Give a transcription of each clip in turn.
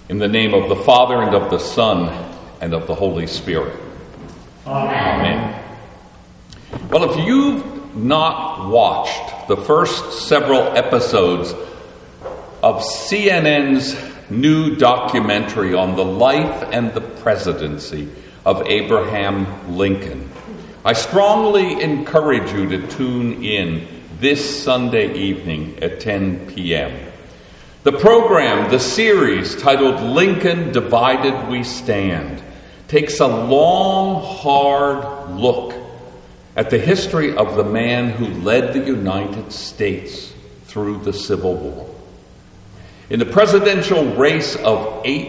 In the name of the Father, and of the Son, and of the Holy Spirit. Amen. Well, if you've not watched the first several episodes of CNN's new documentary on the life and the presidency of Abraham Lincoln, I strongly encourage you to tune in this Sunday evening at 10 p.m. The program, the series titled Lincoln Divided We Stand, takes a long, hard look at the history of the man who led the United States through the Civil War. In the presidential race of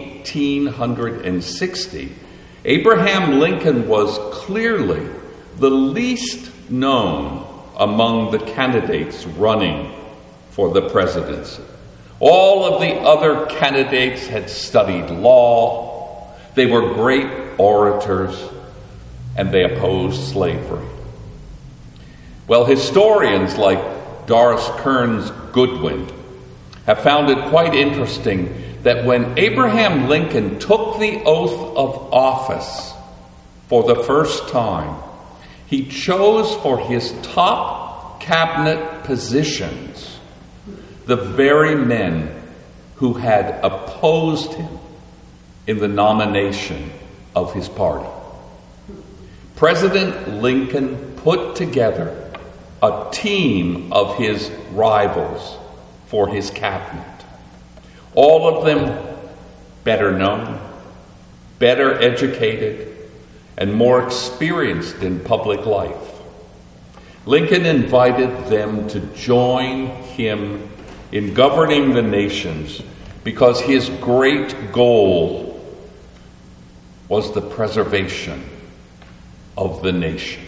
1860, Abraham Lincoln was clearly the least known among the candidates running for the presidency. All of the other candidates had studied law, they were great orators, and they opposed slavery. Well, historians like Doris Kearns Goodwin have found it quite interesting that when Abraham Lincoln took the oath of office for the first time, he chose for his top cabinet positions the very men who had opposed him in the nomination of his party. President Lincoln put together a team of his rivals for his cabinet. All of them better known, better educated, and more experienced in public life. Lincoln invited them to join him in governing the nations because his great goal was the preservation of the nation.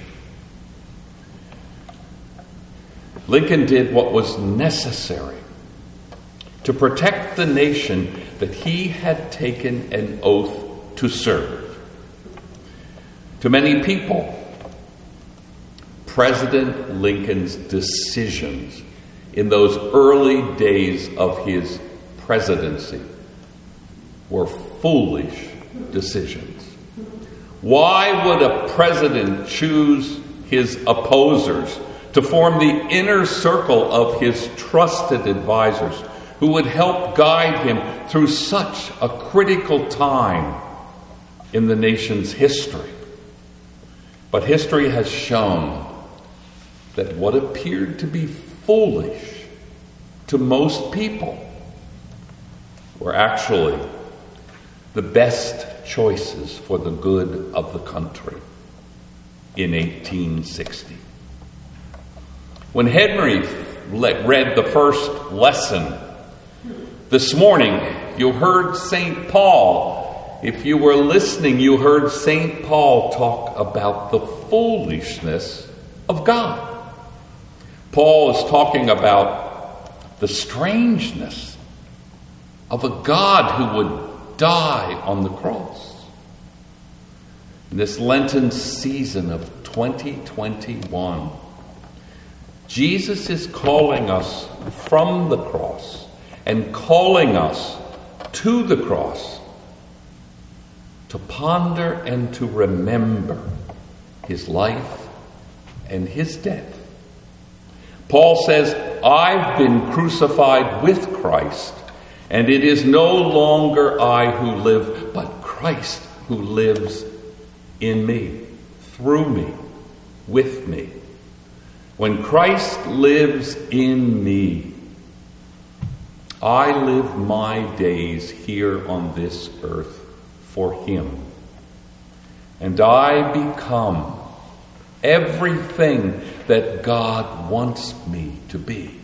Lincoln did what was necessary to protect the nation that he had taken an oath to serve. To many people, President Lincoln's decisions in those early days of his presidency were foolish decisions. Why would a president choose his opposers to form the inner circle of his trusted advisors who would help guide him through such a critical time in the nation's history? But history has shown that what appeared to be foolish to most people were actually the best choices for the good of the country in 1860. When Henry read the first lesson this morning, you heard St. Paul. If you were listening, you heard St. Paul talk about the foolishness of God. Paul is talking about the strangeness of a God who would die on the cross. In this Lenten season of 2021, Jesus is calling us from the cross and calling us to the cross to ponder and to remember his life and his death. Paul says, I've been crucified with Christ, and it is no longer I who live, but Christ who lives in me, through me, with me. When Christ lives in me, I live my days here on this earth for him. And I become everything that God wants me to be.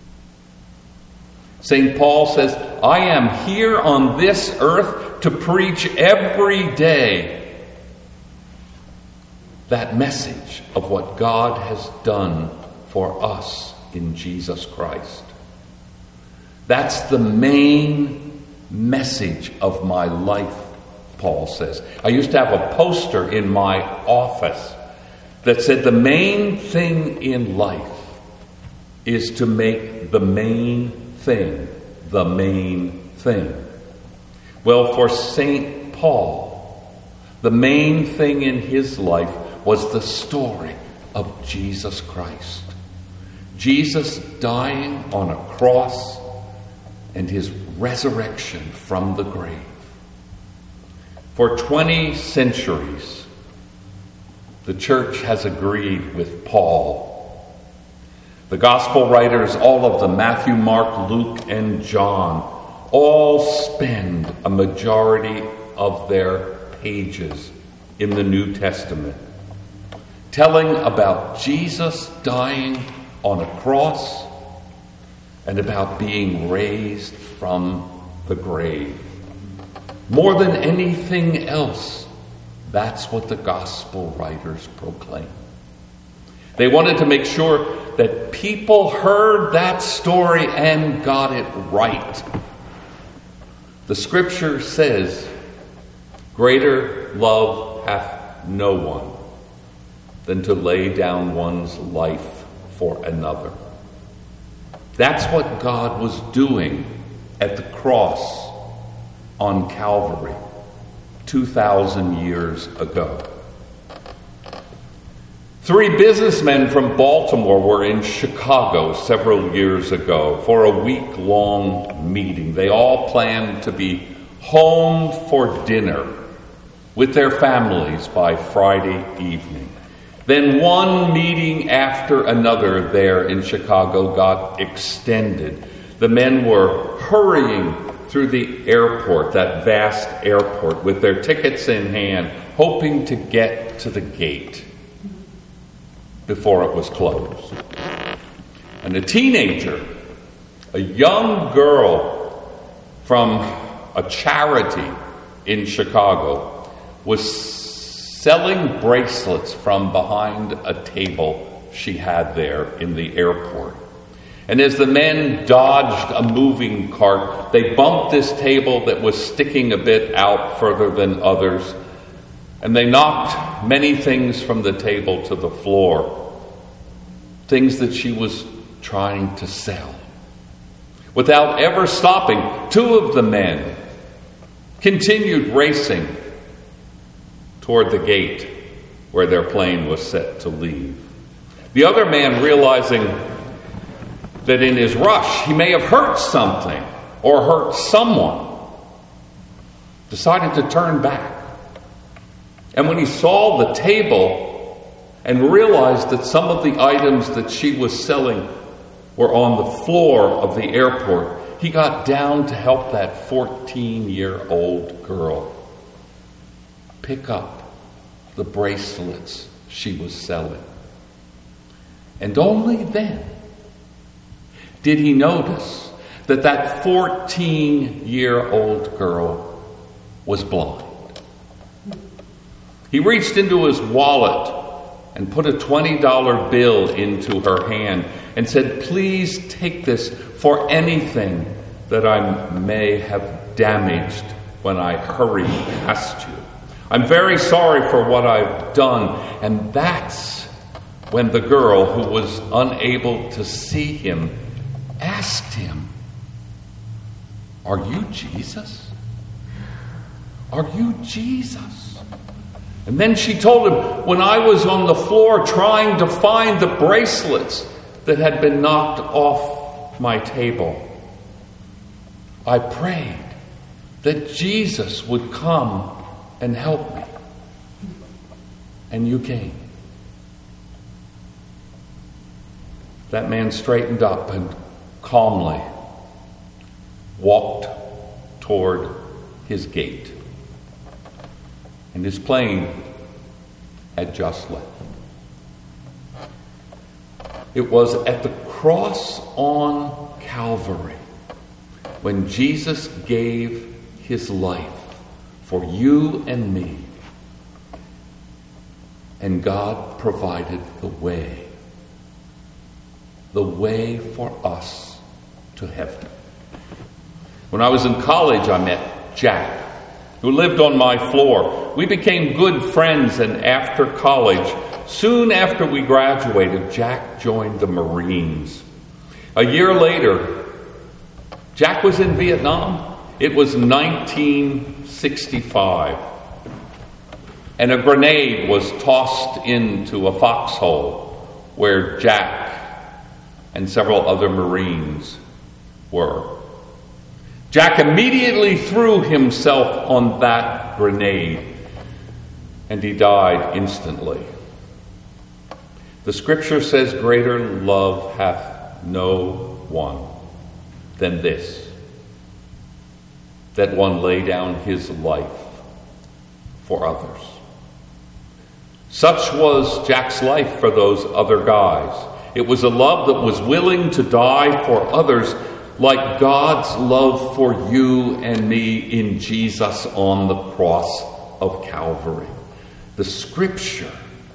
St. Paul says, I am here on this earth to preach every day that message of what God has done for us in Jesus Christ. That's the main message of my life, Paul says. I used to have a poster in my office that said the main thing in life is to make the main thing the main thing. Well, for St. Paul, the main thing in his life was the story of Jesus Christ. Jesus dying on a cross and his resurrection from the grave. For 20 centuries, the church has agreed with Paul. The gospel writers, all of them, Matthew, Mark, Luke, and John, all spend a majority of their pages in the New Testament telling about Jesus dying on a cross and about being raised from the grave. More than anything else, that's what the gospel writers proclaim. They wanted to make sure that people heard that story and got it right. The scripture says, "Greater love hath no one than to lay down one's life for another." That's what God was doing at the cross on Calvary 2,000 years ago. 3 businessmen from Baltimore were in Chicago several years ago for a week-long meeting. They all planned to be home for dinner with their families by Friday evening. Then one meeting after another there in Chicago got extended. The men were hurrying through the airport, that vast airport, with their tickets in hand, hoping to get to the gate before it was closed. And a teenager, a young girl from a charity in Chicago, was selling bracelets from behind a table she had there in the airport. And as the men dodged a moving cart, they bumped this table that was sticking a bit out further than others, and they knocked many things from the table to the floor, things that she was trying to sell. Without ever stopping, 2 of the men continued racing toward the gate where their plane was set to leave. The other man, realizing that in his rush he may have hurt something or hurt someone, decided to turn back. And when he saw the table and realized that some of the items that she was selling were on the floor of the airport, he got down to help that 14-year-old girl pick up the bracelets she was selling. And only then did he notice that that 14-year-old girl was blind. He reached into his wallet and put a $20 bill into her hand and said, "Please take this for anything that I may have damaged when I hurried past you. I'm very sorry for what I've done." And that's when the girl, who was unable to see him, asked him, "Are you Jesus? Are you Jesus?" And then she told him, "When I was on the floor trying to find the bracelets that had been knocked off my table, I prayed that Jesus would come and help me. And you came." That man straightened up and calmly walked toward his gate. And his plane had just left. It was at the cross on Calvary when Jesus gave his life for you and me, and God provided the way for us to heaven. When I was in college, I met Jack, who lived on my floor. We became good friends, and after college, soon after we graduated, Jack joined the Marines. A year later, Jack was in Vietnam, It was 1965, and a grenade was tossed into a foxhole where Jack and several other Marines were. Jack immediately threw himself on that grenade, and he died instantly. The scripture says, "Greater love hath no one than this, that one lay down his life for others." Such was Jack's life for those other guys. It was a love that was willing to die for others, like God's love for you and me in Jesus on the cross of Calvary. The scripture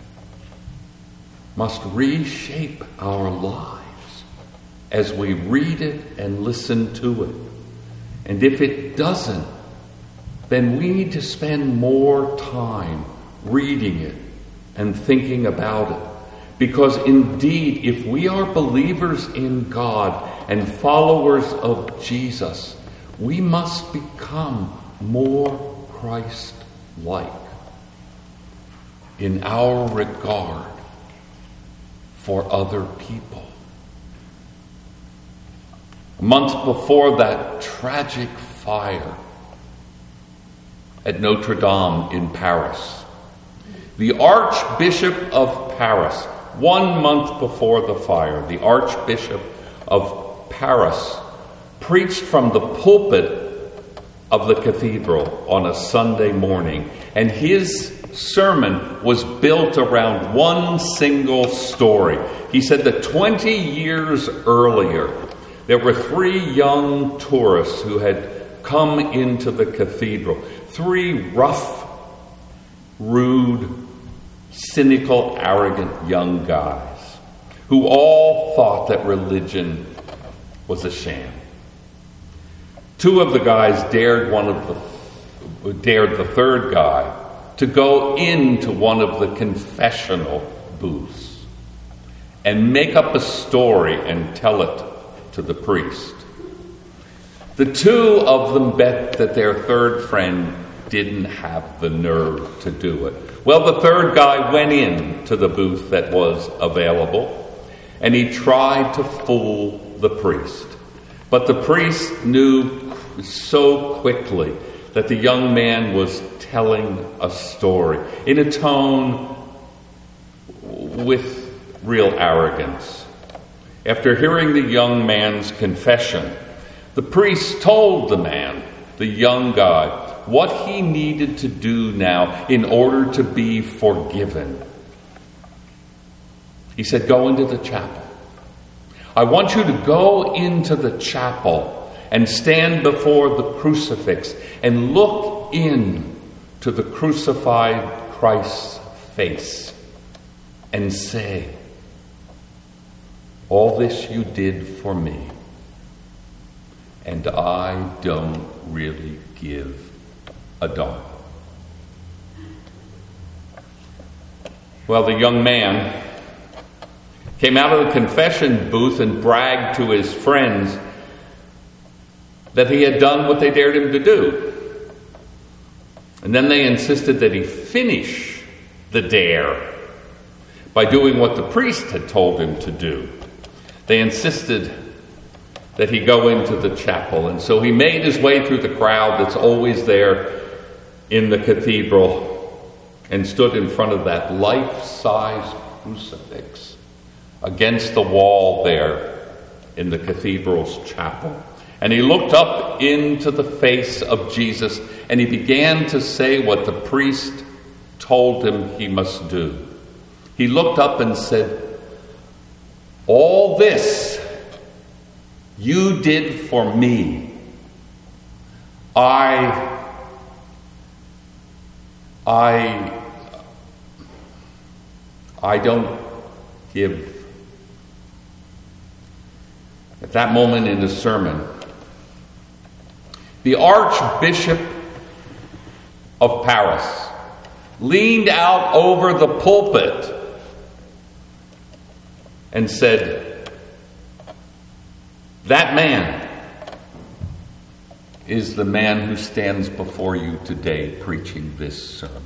must reshape our lives as we read it and listen to it. And if it doesn't, then we need to spend more time reading it and thinking about it. Because indeed, if we are believers in God and followers of Jesus, we must become more Christ-like in our regard for other people. A month before that tragic fire at Notre Dame in Paris, the Archbishop of Paris, 1 month before the fire, the Archbishop of Paris preached from the pulpit of the cathedral on a Sunday morning, and his sermon was built around one single story. He said that 20 years earlier, there were 3 young tourists who had come into the cathedral. 3 rough, rude, cynical, arrogant young guys who all thought that religion was a sham. 2 of the guys dared the third guy to go into one of the confessional booths and make up a story and tell it to the priest. The 2 of them bet that their third friend didn't have the nerve to do it. Well, the third guy went in to the booth that was available, and he tried to fool the priest. But the priest knew so quickly that the young man was telling a story in a tone with real arrogance. After hearing the young man's confession, the priest told the man, the young guy, what he needed to do now in order to be forgiven. He said, "Go into the chapel. I want you to go into the chapel and stand before the crucifix and look in to the crucified Christ's face and say, 'All this you did for me, and I don't really give a darn.'" Well, the young man came out of the confession booth and bragged to his friends that he had done what they dared him to do. And then they insisted that he finish the dare by doing what the priest had told him to do. They insisted that he go into the chapel. And so he made his way through the crowd that's always there in the cathedral and stood in front of that life-size crucifix against the wall there in the cathedral's chapel. And he looked up into the face of Jesus, and he began to say what the priest told him he must do. He looked up and said, "All this you did for me. I don't give." At that moment in the sermon, the Archbishop of Paris leaned out over the pulpit and said, "That man is the man who stands before you today preaching this sermon.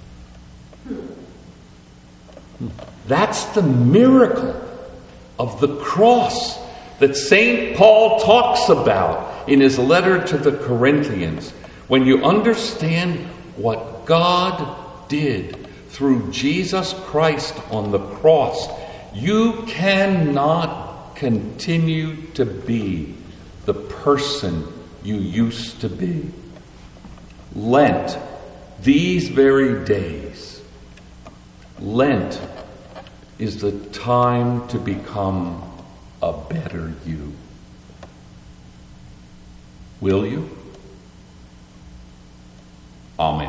That's the miracle of the cross that St. Paul talks about in his letter to the Corinthians. When you understand what God did through Jesus Christ on the cross, you cannot continue to be the person you used to be. Lent, these very days, Lent is the time to become a better you. Will you? Amen.